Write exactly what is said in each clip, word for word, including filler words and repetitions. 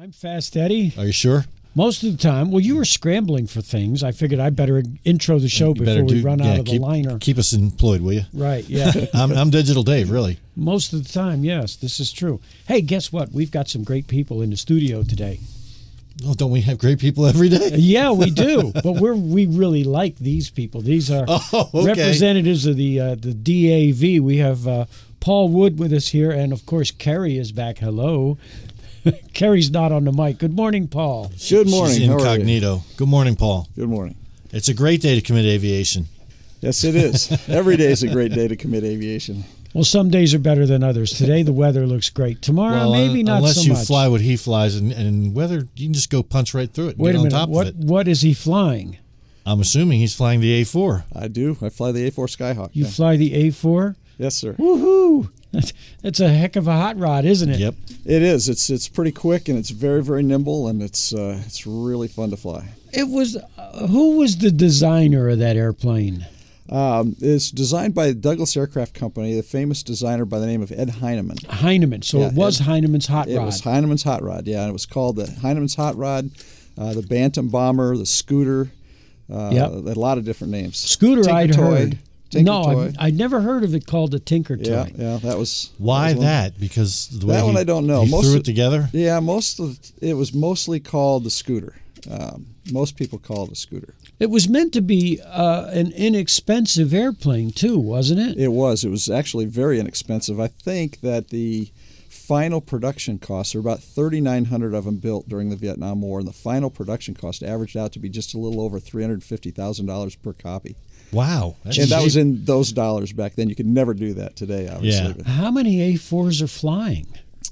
I'm Fast Eddie. Are you sure? Most of the time. Well, you were scrambling for things. I figured I better intro the show You before we do, run yeah, out of keep, the liner. Keep us employed, will you? Right, yeah. I'm, I'm Digital Dave, really. Most of the time, yes, this is true. Hey, guess what? We've got some great people in the studio today. Oh, don't we have great people every day? Yeah, we do. But we're we really like these people. These are oh, okay. representatives of the uh, the D A V. We have uh, Paul Wood with us here, and of course, Kerry is back. Hello. Kerry's not on the mic. Good morning, Paul. Good morning. She's How are you? incognito. Good morning, Paul. Good morning. It's a great day to commit aviation. Yes, it is. Every day is a great day to commit aviation. Well, some days are better than others. Today, the weather looks great. Tomorrow, well, maybe not unless so you much. fly what he flies, and, and weather, you can just go punch right through it and Wait get a on minute. top What of it. What is he flying? I'm assuming he's flying the A four. I do. I fly the A four Skyhawk. You yeah. fly the A four? Yes, sir. Woohoo! That's, that's a heck of a hot rod, isn't it? Yep. It is. It's it's pretty quick and it's very very nimble and it's uh, it's really fun to fly. It was. Uh, who was the designer of that airplane? Um, it's designed by Douglas Aircraft Company, the famous designer by the name of Ed Heinemann. Heinemann. So Yeah, it was Ed- Heinemann's hot It rod. was Heinemann's hot rod. Yeah, and it was called the Heinemann's hot rod, uh, the Bantam bomber, the Scooter. Uh, Yep. A lot of different names. Scooter, Tinker I'd Toy, heard. Tinker no, Toy. I'd, I'd never heard of it called a Tinker Yeah, Toy. yeah, that was. Why that? Was one- that? Because the way That he, one I don't know. he Most threw of- it together? Yeah, most of it was mostly called the Scooter. Um, most people call it a Scooter. It was meant to be uh, an inexpensive airplane too, wasn't it? It was. It was actually very inexpensive. I think that the final production costs, there were about thirty-nine hundred of them built during the Vietnam War, and the final production cost averaged out to be just a little over three hundred fifty thousand dollars per copy. Wow. That's And that cheap. was in those dollars back then. You could never do that today, obviously. Yeah. How many A fours are flying?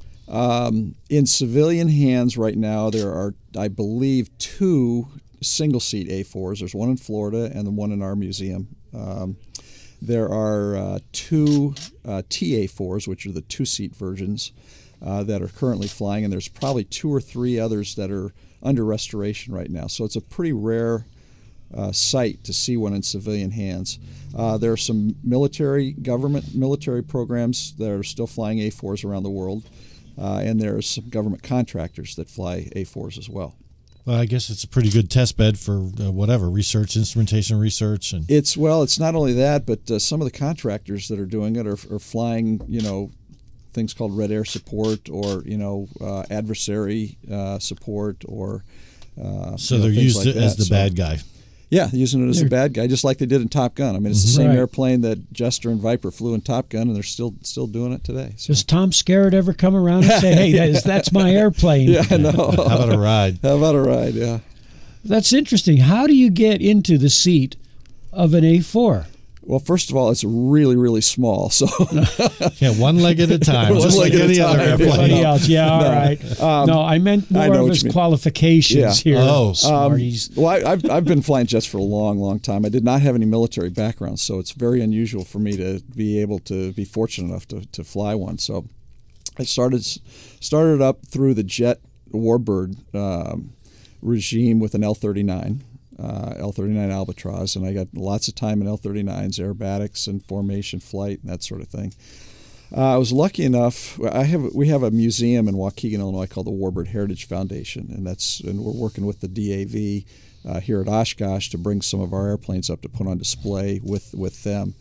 Um, in civilian hands right now, there are, I believe, two single-seat A fours. There's one in Florida and the one in our museum. Um, there are uh, two uh, T A fours, which are the two-seat versions, uh, that are currently flying, and there's probably two or three others that are under restoration right now. So it's a pretty rare uh, sight to see one in civilian hands. Uh, there are some military, government military programs that are still flying A fours around the world. Uh, and there's some government contractors that fly A fours as well. Well, I guess it's a pretty good test bed for uh, whatever, research, instrumentation research. and It's well, it's not only that, but uh, some of the contractors that are doing it are, are flying, you know, things called red air support or, you know, uh, adversary uh, support or uh, So you know, they're things used like as that. the So- bad guy. Yeah, using it as They're- a bad guy, just like they did in Top Gun. I mean, it's the same Right. airplane that Jester and Viper flew in Top Gun, and they're still still doing it today. So. Does Tom Skerritt ever come around and say, "Hey, that is, that's my airplane"? Yeah, I know. How about a ride? How about a ride? Yeah. That's interesting. How do you get into the seat of an A four? Well, first of all, it's really, really small. So Yeah, one leg at a time, One just leg like at a any other time. airplane. Everybody no. else, yeah, all No. right. Um, no, I meant I more know of what his you mean. qualifications Yeah. here. Oh. Um, Smarties. well, I, I've, I've been flying jets for a long, long time. I did not have any military background, so it's very unusual for me to be able to be fortunate enough to, to fly one. So I started started up through the jet warbird um, regime with an L thirty-nine. Uh, L thirty-nine Albatross, and I got lots of time in L thirty-nines, aerobatics and formation flight and that sort of thing. Uh, I was lucky enough. I have we have a museum in Waukegan, Illinois, called the Warbird Heritage Foundation, and that's and we're working with the D A V uh, here at Oshkosh to bring some of our airplanes up to put on display with with them.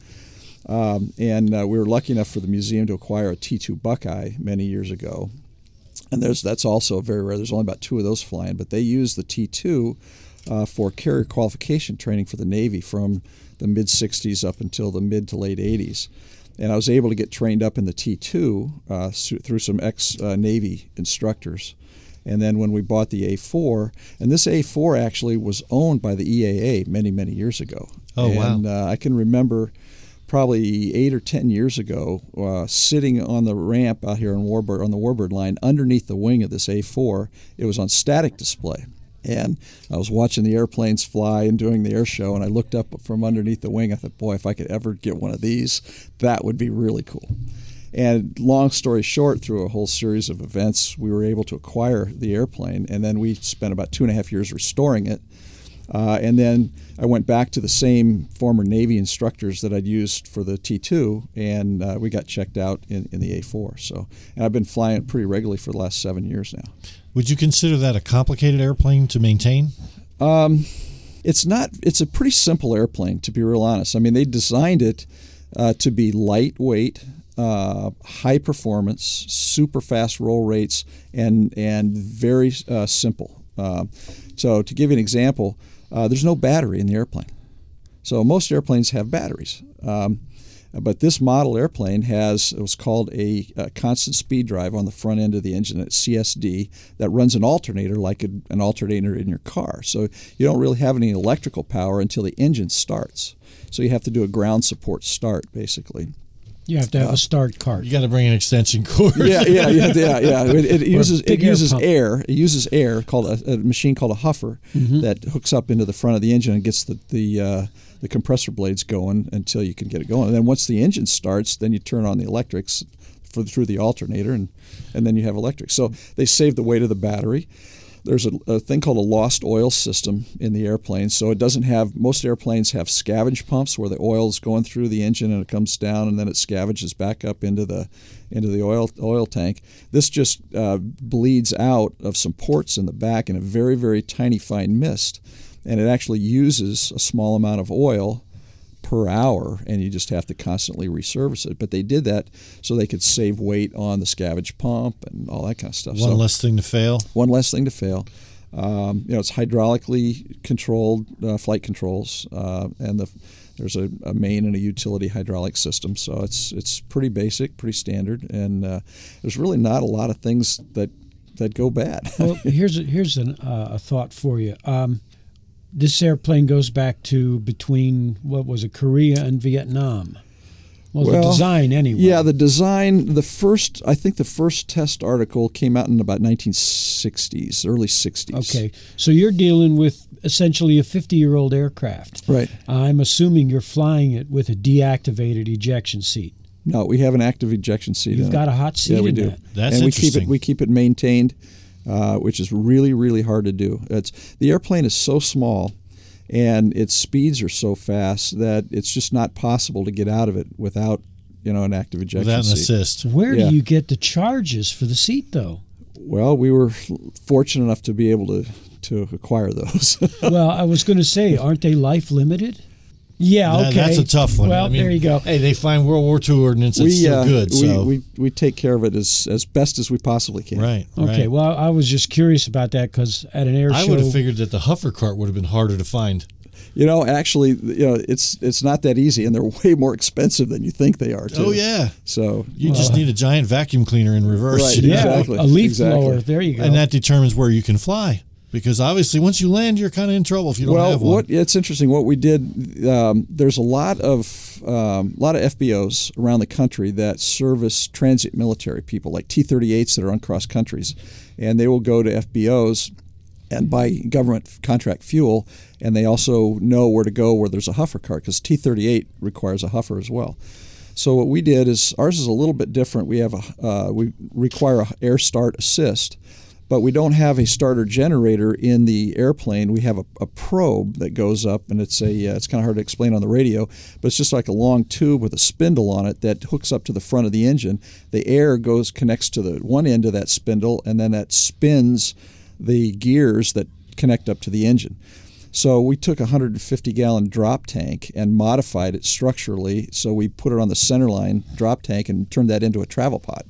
Um, and uh, we were lucky enough for the museum to acquire a T two Buckeye many years ago, and there's that's also very rare. There's only about two of those flying, but they use the T two. Uh, for carrier qualification training for the Navy from the mid sixties up until the mid to late eighties. And I was able to get trained up in the T two uh, through some ex-Navy instructors. And then when we bought the A four, and this A four actually was owned by the E A A many, many years ago. Oh, wow. And uh, I can remember probably eight or ten years ago uh, sitting on the ramp out here on, Warbird, on the Warbird line underneath the wing of this A four. It was on static display. And I was watching the airplanes fly and doing the air show, and I looked up from underneath the wing. I thought, boy, if I could ever get one of these, that would be really cool. And long story short, through a whole series of events, we were able to acquire the airplane, and then we spent about two and a half years restoring it. Uh, and then I went back to the same former Navy instructors that I'd used for the T two, and uh, we got checked out in, in the A four. So, and I've been flying it pretty regularly for the last seven years now. Would you consider that a complicated airplane to maintain? Um, it's not. It's a pretty simple airplane, to be real honest. I mean, they designed it uh, to be lightweight, uh, high performance, super fast roll rates, and and very uh, simple. Uh, so, to give you an example. Uh, there's no battery in the airplane. So most airplanes have batteries. Um, but this model airplane has what's called a, a constant speed drive on the front end of the engine, at C S D, that runs an alternator like a, an alternator in your car. So you don't really have any electrical power until the engine starts. So you have to do a ground support start, basically. You have to have uh, a start cart. You got to bring an extension cord. Yeah, yeah, yeah, yeah. yeah. It, it uses it uses air, air. It uses air called a, a machine called a huffer mm-hmm. that hooks up into the front of the engine and gets the the uh, the compressor blades going until you can get it going. And then once the engine starts, then you turn on the electrics for through the alternator, and and then you have electric. So they save the weight of the battery. There's a, a thing called a lost oil system in the airplane. So it doesn't have, most airplanes have scavenge pumps where the oil is going through the engine and it comes down and then it scavenges back up into the into the oil oil tank. This just uh, bleeds out of some ports in the back in a very, very tiny fine mist. And it actually uses a small amount of oil per hour, and you just have to constantly reservice it. But they did that so they could save weight on the scavenge pump and all that kind of stuff. One so, less thing to fail. One less thing to fail. Um, you know, it's hydraulically controlled uh, flight controls, uh, and the there's a, a main and a utility hydraulic system. So it's it's pretty basic, pretty standard, and uh, there's really not a lot of things that that go bad. Well, here's a, here's an, uh, a thought for you. Um, This airplane goes back to between, what was it, Korea and Vietnam. Well, well, the design anyway. Yeah, the design, the first, I think the first test article came out in about nineteen sixties, early sixties. Okay, so you're dealing with essentially a fifty-year-old aircraft. Right. I'm assuming you're flying it with a deactivated ejection seat. No, we have an active ejection seat. You've in got it. a hot seat yeah, we in do. that. That's and we interesting. keep it, we keep it maintained. Uh, which is really, really hard to do. It's the airplane is so small, and its speeds are so fast that it's just not possible to get out of it without, you know, an active ejection Without an seat. assist. Where Yeah. do you get the charges for the seat, though? Well, we were fortunate enough to be able to to acquire those. Well, I was going to say, aren't they life limited? Yeah, That- okay. That's a tough one. Well, I mean, there you go. Hey, they find World War Two ordnance. It's still uh, good. we, So we we take care of it as as best as we possibly can. right. Okay, right. well, I was just curious about that because at an air I show, would have figured that the Huffer cart would have been harder to find. You know, actually, you know, it's it's not that easy, and they're way more expensive than you think they are. Too. Oh yeah. So You just need a giant vacuum cleaner in reverse. Right, you know? yeah, exactly, a leaf exactly. blower. There you go. And that determines where you can fly. Because obviously, once you land, you're kind of in trouble if you don't well, have one. what it's interesting. What we did, um, there's a lot of um, a lot of F B Os around the country that service transient military people, like T thirty-eights that are on cross countries, and they will go to F B Os and buy government contract fuel, and they also know where to go where there's a Huffer cart, because T thirty-eight requires a Huffer as well. So what we did is, ours is a little bit different. We have a uh, we require a air start assist. But we don't have a starter generator in the airplane. We have a, a probe that goes up, and it's a uh, it's kind of hard to explain on the radio, but it's just like a long tube with a spindle on it that hooks up to the front of the engine. The air goes connects to the one end of that spindle, and then that spins the gears that connect up to the engine. So we took a one hundred fifty gallon drop tank and modified it structurally. So we put it on the centerline drop tank and turned that into a travel pod.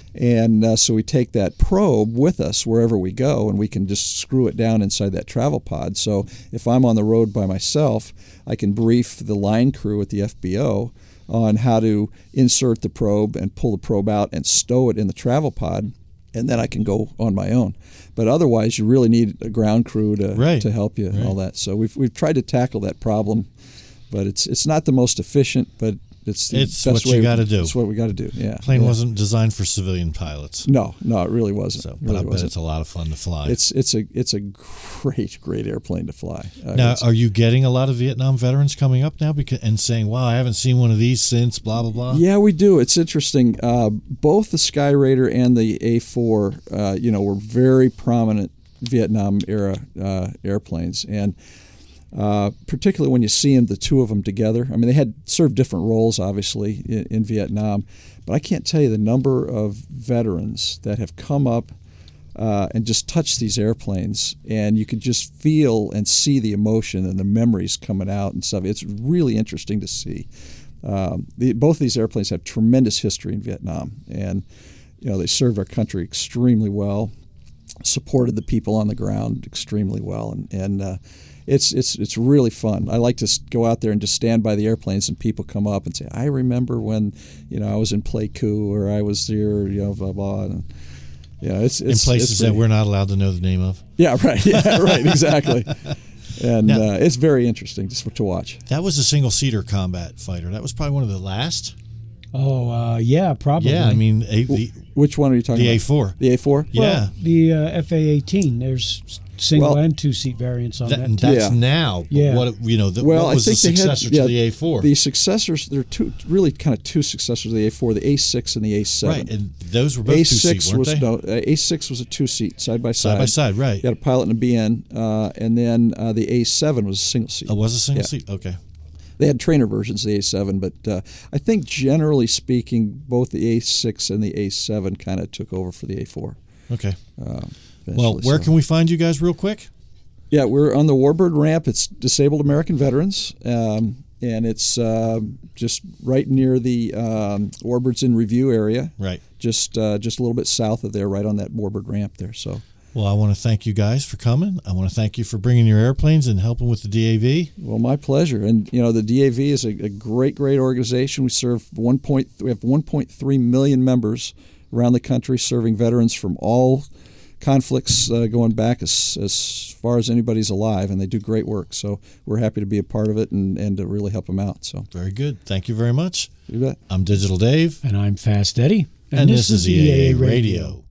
And uh, so we take that probe with us wherever we go, and we can just screw it down inside that travel pod. So if I'm on the road by myself, I can brief the line crew at the F B O on how to insert the probe and pull the probe out and stow it in the travel pod, and then I can go on my own. But otherwise, you really need a ground crew to Right. to help you and Right. all that. So we've we've tried to tackle that problem, but it's it's not the most efficient, but It's the It's best what you way- gotta do. It's what we got to do. Yeah. Plane yeah. wasn't designed for civilian pilots. No, no, it really wasn't. So, It but really I bet wasn't. it's a lot of fun to fly. It's it's a it's a great great airplane to fly. Uh, now, it's- are you getting a lot of Vietnam veterans coming up now because and saying, "Wow, I haven't seen one of these since blah blah blah"? Yeah, we do. It's interesting. Uh, both the Sky Raider and the A four, uh, you know, were very prominent Vietnam era uh, airplanes, and Uh, particularly when you see them, the two of them together. I mean, they had served different roles, obviously, in, in Vietnam, but I can't tell you the number of veterans that have come up uh, and just touched these airplanes, and you could just feel and see the emotion and the memories coming out and stuff. It's really interesting to see. Um, the, both of these airplanes have tremendous history in Vietnam, and you know they served our country extremely well, supported the people on the ground extremely well, and and uh, It's it's it's really fun. I like to go out there and just stand by the airplanes, and people come up and say, "I remember when, you know, I was in Pleiku, or I was there, you know, blah blah." And, yeah, it's, it's in places it's that we're not allowed to know the name of. Yeah, right. Yeah, right. Exactly. And now, uh, it's very interesting just to watch. That was a single-seater combat fighter. That was probably one of the last. Oh, uh, yeah, probably. Yeah, I mean, a, the, which one are you talking the about? A four. The A four? Yeah. Well, the uh, F A eighteen. There's single Well, and two-seat variants on That, that. that's Yeah. now. But Yeah. What you know? The, Well, what was I the think they had- successor yeah, to the A four? The successors, there are two, really kind of two successors of the A four, the A six and the A seven. Right, and those were both A two-seat, six weren't was they? no, uh, A six was a two-seat, side by side. Side by side, right. You had a pilot and a B N, uh, and then uh, the A seven was a single seat. Oh, was a single Yeah. seat? Okay. They had trainer versions of the A seven, but uh, I think generally speaking, both the A six and the A seven kind of took over for the A four. Okay. Uh, Well, where so. can we find you guys real quick? Yeah, we're on the Warbird ramp. It's Disabled American Veterans, um, and it's uh, just right near the um, Warbirds in Review area. Right. Just uh, just a little bit south of there, right on that Warbird ramp there. So. Well, I want to thank you guys for coming. I want to thank you for bringing your airplanes and helping with the D A V. Well, my pleasure. And you know, the D A V is a, a great, great organization. We serve one point. We have one point three million members around the country, serving veterans from all conflicts uh, going back as as far as anybody's alive, and they do great work. So we're happy to be a part of it and, and to really help them out. So Very good. Thank you very much. you bet. I'm Digital Dave. And I'm Fast Eddie. And, this, is E A A Radio.